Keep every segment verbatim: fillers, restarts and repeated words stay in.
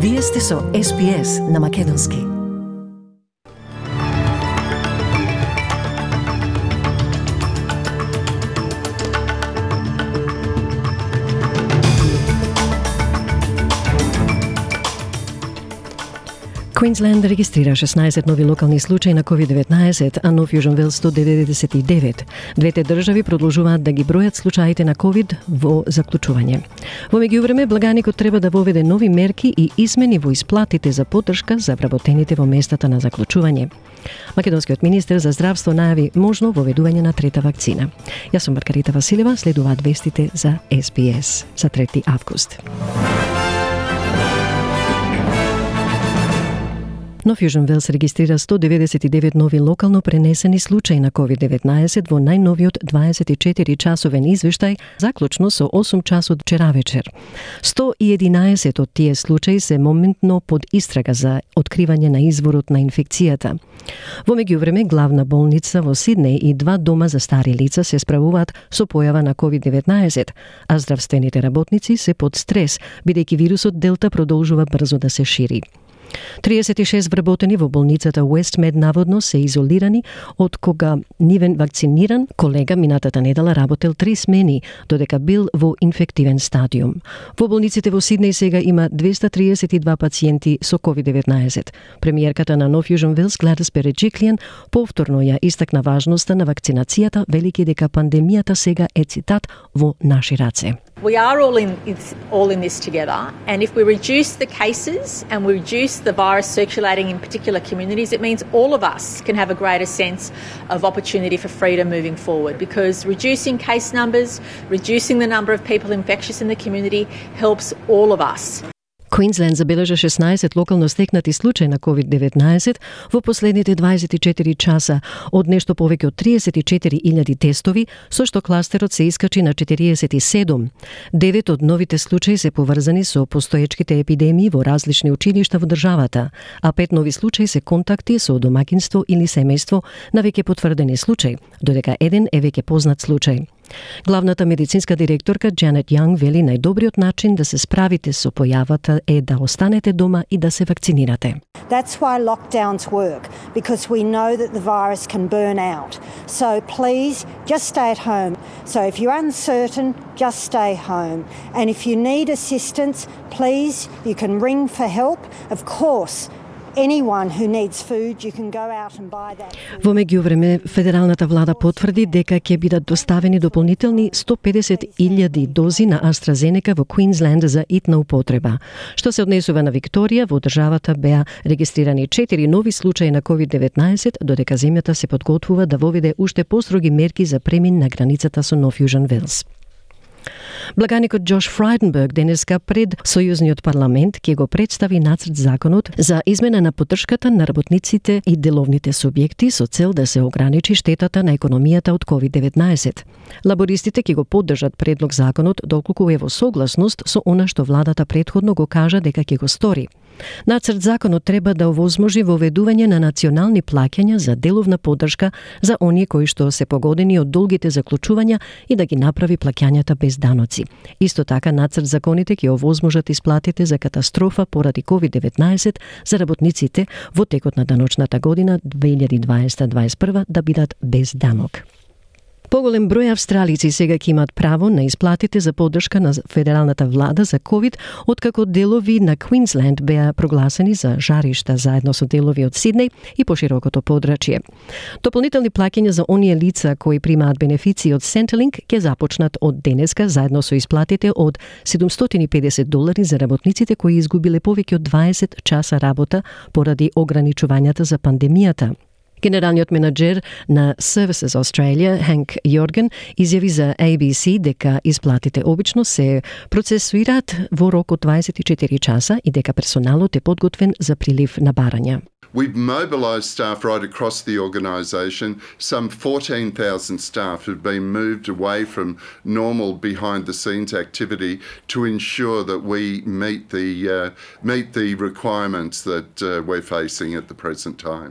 Вие сте со Ес Би Ес на Македонски. Квинсленд регистрира шеснаесет нови локални случаи на ковид деветнаесет, а Нов Јужен Велс сто деветдесет и девет. Двете држави продолжуваат да ги бројат случаите на ковид во заклучување. Во меѓувреме, Благаникот треба да воведе нови мерки и измени во исплатите за поддршка за вработените во местата на заклучување. Македонскиот министер за здравство најави можно воведување на трета вакцина. Јас сум Маргарита Василева, следуваат вестите за Ес Би Ес за трети август. Нов Јужен Велс регистрира сто деветдесет и девет нови локално пренесени случаи на ковид деветнаесет во најновиот дваесет и четири часовен извештај, заклучно со осум часот вчера вечер. сто и единаесет од тие случаи се моментно под истрага за откривање на изворот на инфекцијата. Во меѓувреме, главна болница во Сиднеј и два дома за стари лица се справуваат со појава на ковид деветнаесет, а здравствените работници се под стрес, бидејќи вирусот Делта продолжува брзо да се шири. триесет и шест вработени во болницата Уестмед наводно се изолирани од кога нивен вакциниран колега минатата недела работел три смени, додека бил во инфективен стадиум. Во болниците во Сиднеј сега има двеста триесет и два пациенти со ковид деветнаесет. Премиерката на Нов Јужен Велс, Гледис Береджиклијан, повторно ја истакна важноста на вакцинацијата, велики дека пандемијата сега е, цитат, во наши раце. We are all in all in this together, and if we reduce the cases and we reduce the virus circulating in particular communities, it means all of us can have a greater sense of opportunity for freedom moving forward, because reducing case numbers, reducing the number of people infectious in the community helps all of us. Квинсленд забележа шеснаесет локално стекнати случаи на ковид деветнаесет во последните дваесет и четири часа, од нешто повеќе од триесет и четири илјади тестови, со што кластерот се искачи на четириесет и седум. Девет од новите случаи се поврзани со постоечките епидемии во различни училишта во државата, а пет нови случаи се контакти со домаќинство или семејство на веќе потврдени случаи, додека еден е веќе познат случај. Главната медицинска директорка Джанет Јанг вели најдобриот начин да се справите со појавата е да останете дома и да се вакцинирате. That's why lockdowns work, because we know that the virus can burn out. So please, just stay at home. So if you're uncertain, just stay home. And if you need assistance, please, you can ring for help. Of course, anyone who needs food, you can go out and buy that. Во меѓувреме, федералната влада потврди дека ќе бидат доставени дополнителни сто педесет илјади дози на AstraZeneca во Квинсленд за итна употреба. Што се однесува на Викторија, во државата беа регистрирани четири нови случаи на ковид деветнаесет, додека земјата се подготвува да воведе уште построги мерки за премин на границата со Нов Јужен Велс. Благаникот Џош Фрајденберг денеска пред Сојузниот парламент ќе го представи нацрт законот за измена на поддршката на работниците и деловните субјекти со цел да се ограничи штетата на економијата од ковид деветнаесет. Лабористите ќе го поддржат предлог законот доколку е во согласност со она што владата претходно го кажа дека ќе го стори. Нацрт законот треба да овозможи воведување на национални плаќања за деловна поддршка за оние кои што се погодени од долгите заклучувања и да ги направи плаќањата без даноци. Исто така, нацрт законите ќе овозможат исплатите за катастрофа поради ковид деветнаесет за работниците во текот на даночната година две илјади дваесета дваесет и прва да бидат без данок. Поголем број австралици сега ќе имат право на исплатите за поддршка на федералната влада за ковид, откако делови на Квинсленд беа прогласени за жаришта заедно со делови од Сиднеј и поширокото подрачје. Дополнителни плаќања за оние лица кои примаат бенефиции од Centrelink ќе започнат од денеска заедно со исплатите од седумстотини и педесет долари за работниците кои изгубиле повеќе од дваесет часа работа поради ограничувањата за пандемијата. Генералниот менаџер на Services Australia, Hank Jorgen, изјави за A B C дека исплатите обично се процесуираат во рок од дваесет и четири часа и дека персоналот е подготвен за прилив на барања. We've mobilised staff right across the organisation. Some fourteen thousand staff have been moved away from normal behind-the-scenes activity to ensure that we meet the uh, meet the requirements that uh, we're facing at the present time.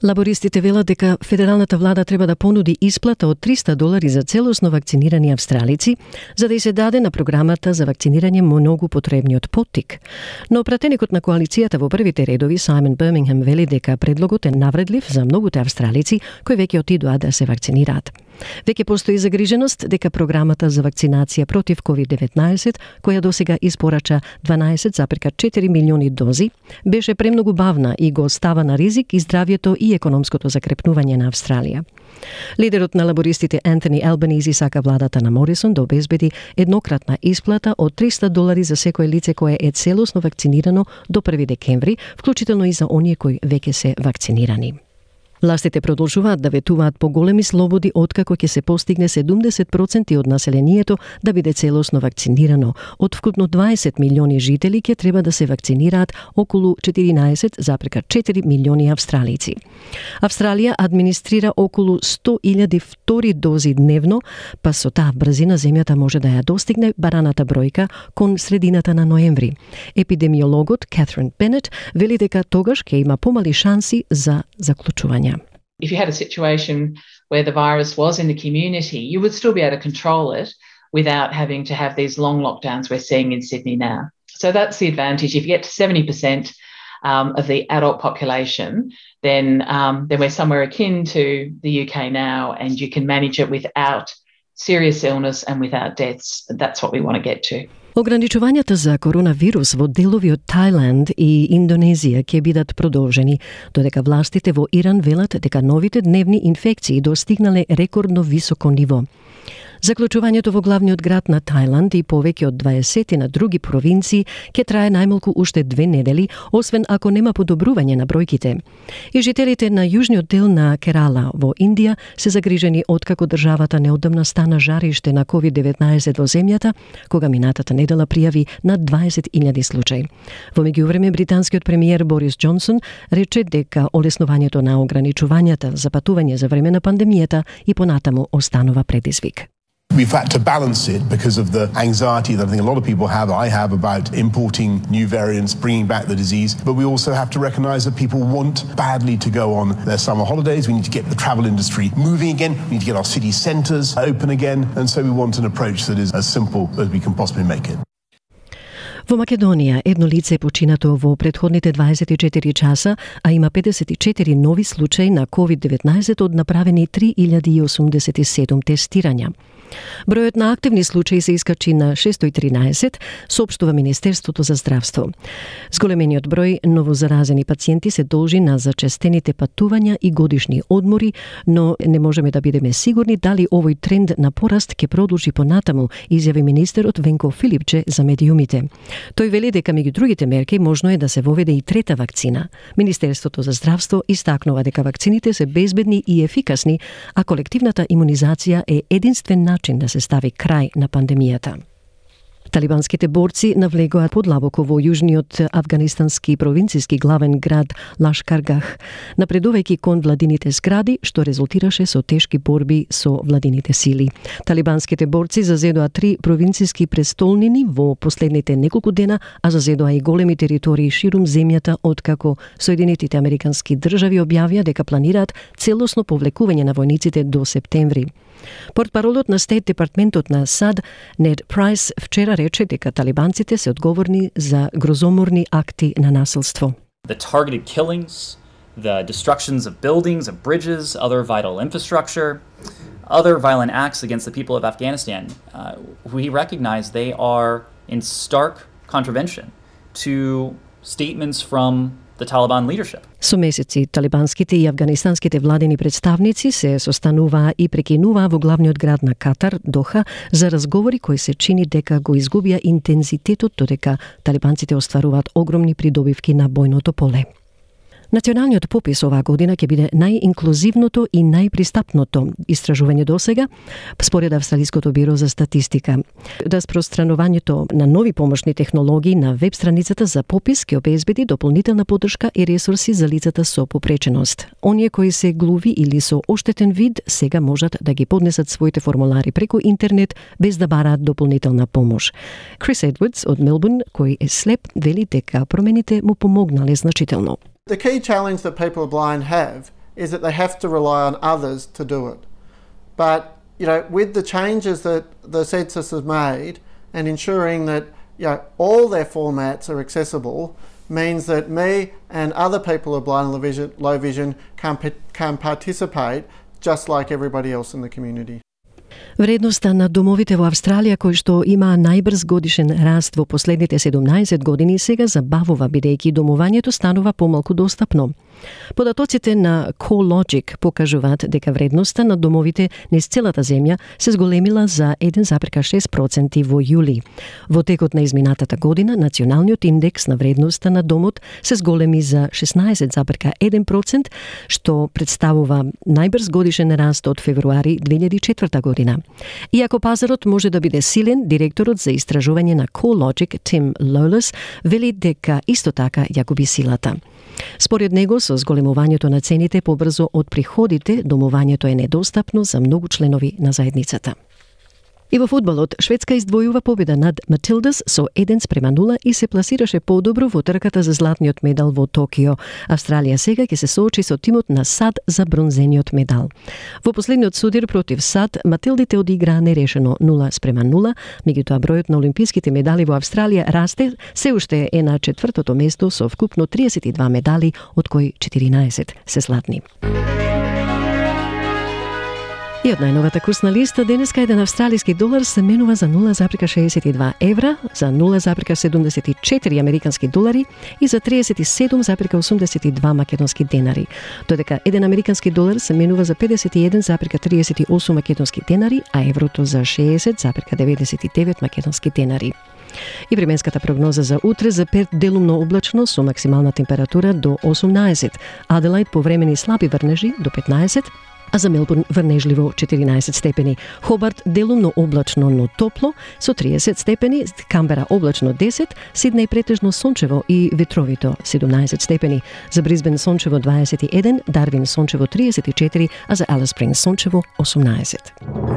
Лабористите велат дека федералната влада треба да понуди исплата од триста долари за целосно вакцинирани австралици, за да ѝ се даде на програмата за вакцинирање многу потребниот поттик. Но пратеникот на коалицијата во првите редови, Саймон Бирмингем, вели дека предлогот е навредлив за многуте австралици кои веќе отидоа да се вакцинираат. Веќе постои загриженост дека програмата за вакцинација против ковид деветнаесет, која досега испорача дванаесет зарез четири милиони дози, беше премногу бавна и го става на ризик и здравјето и економското закрепнување на Австралија. Лидерот на лабористите Ентони Албанизи сака владата на Морисон да обезбеди еднократна исплата од триста долари за секое лице кое е целосно вакцинирано до први декември, вклучително и за оние кои веќе се вакцинирани. Властите продолжуваат да ветуваат поголеми слободи откако ќе се постигне седумдесет проценти од населението да биде целосно вакцинирано. Од вкупно дваесет милиони жители ќе треба да се вакцинираат околу четиринаесет зарез четири милиони австралици. Австралија администрира околу сто илјади втори дози дневно, па со таа брзина земјата може да ја достигне бараната бројка кон средината на ноември. Епидемиологот Катрин Бенет вели дека тогаш ќе има помали шанси за заклучување. If you had a situation where the virus was in the community, you would still be able to control it without having to have these long lockdowns we're seeing in Sydney now. So that's the advantage. If you get to seventy percent um, of the adult population, then, um, then we're somewhere akin to the U K now, and you can manage it without serious illness and without deaths. That's what we want to get to. Ограничувањата за коронавирус во делови од Тајланд и Индонезија ќе бидат продолжени, додека властите во Иран велат дека новите дневни инфекции достигнале рекордно високо ниво. Заклучувањето во главниот град на Тајланд и повеќе од дваесет на други провинции ќе трае најмалку уште две недели, освен ако нема подобрување на бројките. И жителите на јужниот дел на Керала во Индија се загрижени откако државата неодамна стана жариште на ковид деветнаесет во земјата, кога минатата недела пријави над дваесет илјади случаи. Во меѓувреме, британскиот премиер Борис Џонсон рече дека олеснувањето на ограничувањата за патување за време на пандемијата и понатаму останува предизвик. We've had to balance it because of the anxiety that I think a lot of people have, I have, about importing new variants, bringing back the disease. But we also have to recognise that people want badly to go on their summer holidays. We need to get the travel industry moving again. We need to get our city centres open again. And so we want an approach that is as simple as we can possibly make it. Во Македонија едно лице е починато во претходните дваесет и четири часа, а има педесет и четири нови случаи на ковид деветнаесет од направени три илјади и осумдесет и седум тестирања. Бројот на активни случаи се искачи на шестој и тринаесет, соопштува Министерството за здравство. Зголемениот број новозаразени пациенти се должи на зачестените патувања и годишни одмори, но не можеме да бидеме сигурни дали овој тренд на пораст ќе продолжи понатаму, изјави министерот Венко Филипче за медиумите. Тој вели дека меѓу другите мерки можно е да се воведе и трета вакцина. Министерството за здравство истакнува дека вакцините се безбедни и ефикасни, а колективната имунизација е единствен начин да се стави крај на пандемијата. Талибанските борци навлегоат подлабоко во јужниот афганистански провинцијски главен град Лашкаргах, напредувајќи кон владините згради, што резултираше со тешки борби со владините сили. Талибанските борци зазедоа три провинцијски престолнини во последните неколку дена, а зазедоа и големи територии ширум земјата, откако Соединетите Американски држави објавија дека планираат целосно повлекување на војниците до септември. Портпаролот на Стейт департментот на САД Нед Прайс вчера рече дека талибанците се одговорни за грозоморни акти на насилство. The targeted killings, the destructions of buildings, of bridges, other vital infrastructure, other violent acts against the people of Afghanistan, uh, we recognize they are in stark contravention to statements from the Taliban leadership. Со месеци талибанските и афганистанските владени представници се состануваа и прекинуваа во главниот град на Катар, Доха, за разговори кои се чини дека го изгубија интензитетот додека талибанците остваруваат огромни придобивки на бојното поле. Националниот попис оваа година ќе биде најинклузивното и најпристапното истражување досега, според Австралиското биро за статистика. Распространувањето на нови помошни технологии на веб страницата за попис ќе обезбеди дополнителна поддршка и ресурси за лицата со попреченост. Оние кои се глуви или со оштетен вид сега можат да ги поднесат своите формулари преку интернет без да бараат дополнителна помош. Крис Едвардс од Мелбурн, кој е слеп, вели дека промените му помогнале значително. The key challenge that people blind have is that they have to rely on others to do it. But, you know, with the changes that the census has made and ensuring that, you know, all their formats are accessible means that me and other people with blind and low vision, low vision can, can participate just like everybody else in the community. Вредноста на домовите во Австралија, кој што има најбрз годишен раст во последните седумнаесет години, сега забавува бидејќи домувањето станува помалку достапно. Податоците на CoreLogic покажуваат дека вредноста на домовите низ целата земја се зголемила за еден зарез шест проценти во јули. Во текот на изминатата година, националниот индекс на вредноста на домот се зголеми за шеснаесет зарез еден процент, што представува најбрз годишен раст од февруари две илјади и четврта година. Иако пазарот може да биде силен, директорот за истражување на CoreLogic, Тим Лоулес, вели дека исто така ја губи силата. Според него, со зголемувањето на цените побрзо од приходите, домувањето е недостапно за многу членови на заедницата. И во фудбалот, Шведска издвојува победа над Матилдас со еден спрема нула и се пласираше подобро во трката за златниот медал во Токио. Австралија сега ќе се соочи со тимот на САД за бронзениот медал. Во последниот судир против САД, Матилдите одиграа нерешено нула спрема нула, меѓутоа бројот на олимписките медали во Австралија расте, се уште е на четвртото место со вкупно триесет и два медали, од кои четиринаесет се златни. И од најновата курсна листа, денеска еден австралиски долар се менува за нула зарез шеесет и два евра, за нула зарез седумдесет и четири американски долари и за триесет и седум зарез осумдесет и два македонски денари. Додека еден американски долар се менува за педесет и еден зарез триесет и осум македонски денари, а еврото за шеесет зарез деветдесет и девет македонски денари. И временската прогноза за утре: за Перт делумно облачно со максимална температура до осумнаесет, Аделаид повремени слаби врнежи до петнаесет, а за Мелбурн врнежливо четиринаесет степени. Хобарт делумно облачно, но топло со триесет степени, Камбера облачно десет, Сиднеј претежно сончево и ветровито седумнаесет степени. За Брисбен сончево дваесет и еден, Дарвин сончево триесет и четири, а за Алис Спрингс сончево осумнаесет.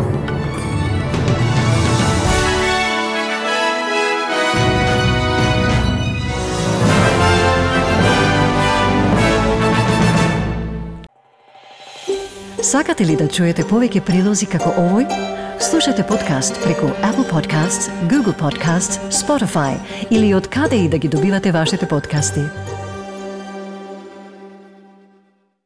Сакате ли да чуете повеќе прилози како овој? Слушате подкаст преку Apple Podcasts, Google Podcasts, Spotify или од каде и да ги добивате вашите подкасти.